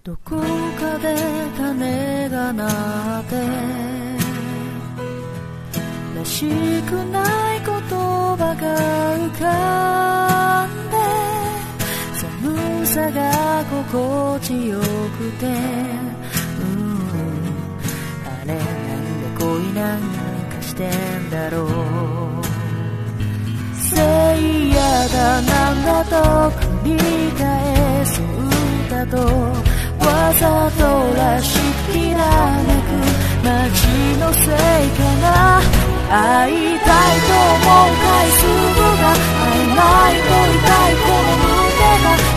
どこかで種がなってらしくない言葉が浮かんで寒さが心地よくて、あれなんで恋なんかしてんだろう。せいやだなんだと繰り返す歌とわざとらしきらめく街のせいかな。会いたいと思う回数が会えないと痛いこの胸が